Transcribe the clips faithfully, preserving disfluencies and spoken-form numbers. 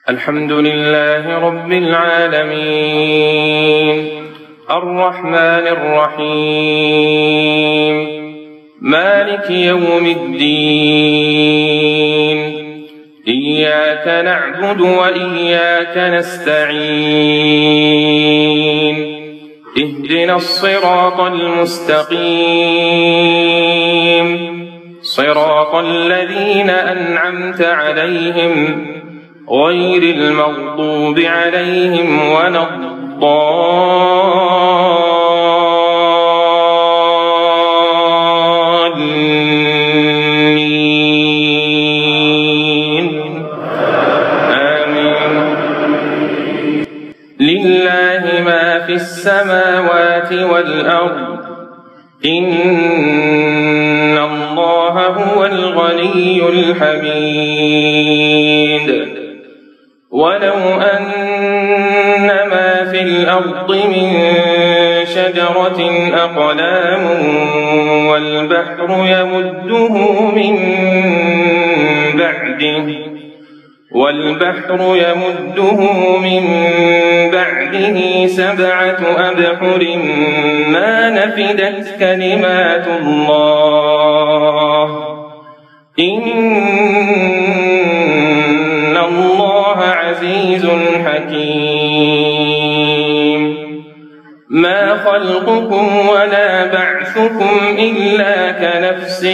الحمد لله رب العالمين الرحمن الرحيم مالك يوم الدين إياك نعبد وإياك نستعين اهدنا الصراط المستقيم صراط الذين أنعمت عليهم غير المغضوب عليهم ولا الضالين آمين. لله ما في السماوات والأرض إن الله هو الغني الحميد. ولو أن ما في الأرض من شجرة أقلام والبحر يمده من بعده والبحر يمده من بعده سبعة أبحر ما نفدت كلمات الله إن الله عزيز حكيم. ما خلقكم ولا بعثكم إلا كنفس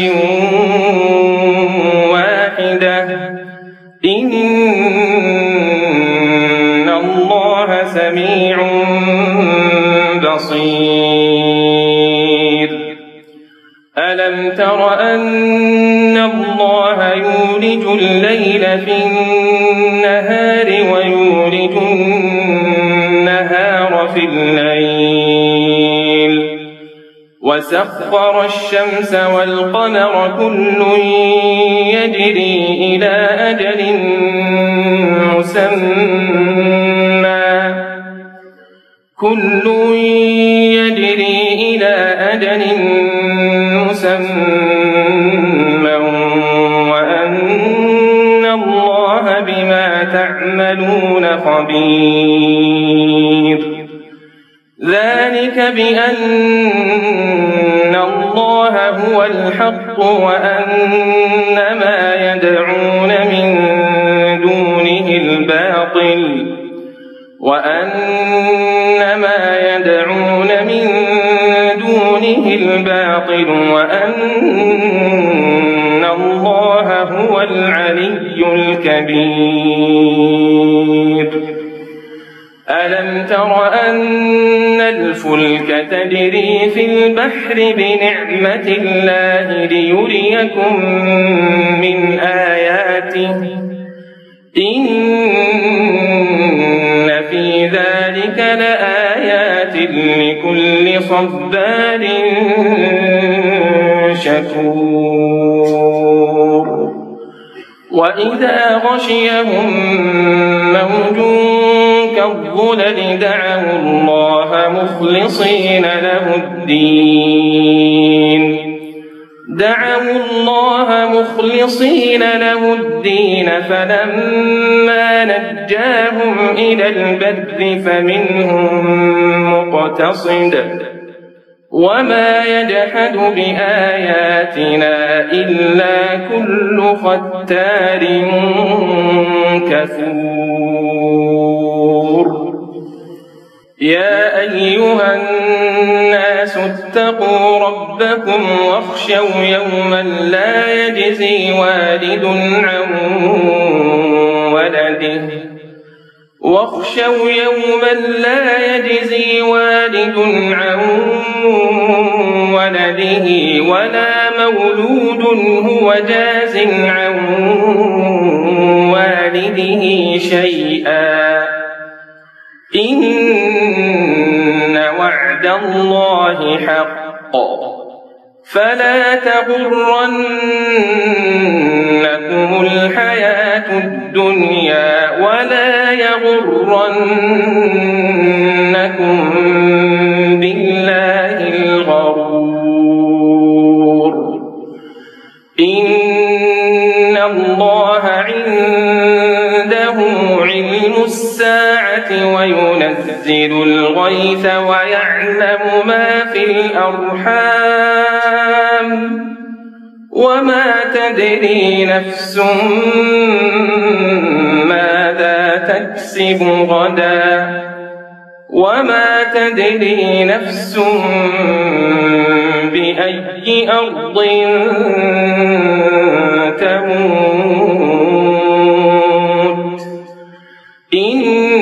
واحدة إن الله سميع بصير. ألم تر أن الله يولج الليل في النهار ويولج النهار في الليل وسخر الشمس والقمر كل يجري إلى أجل مسمى كل يجري إلى أجل مسمى وأن الله بما تعملون خبير. ذلك بأن الله هو الحق وأن ما يدعون من دونه الباطل وأن ما يدعون من دونه الباطل وأن الله هو العلي الكبير. ألم تر أن الفلك تجري في البحر بنعمة الله ليريكم من آياته إن في ذلك لآيات لكل صبار شكور. وإذا غشيهم موج كالظلل دعوا الله مخلصين له الدين دعوا الله مخلصين له الدين فلما نجاهم إلى البر فمنهم مقتصد وما يجحد بآياتنا إلا كل ختار كفور. يا أيها الناس اتقوا ربكم واخشوا يوما لا يجزي والد عن ولده واخشوا يوما لا يجزي والد عن ولده ولا مولود هو جاز عن والده شيئا إن وعد الله حق فلا تغرنكم الحياة الدنيا ولا يغرنكم بالله الغرور. إن الله عنده وعلم الساعة وينزل الغيث ويعلم ما في الأرحام وما تدري نفس ماذا تكسب غدا وما تدري نفس بأي أرض تموت إن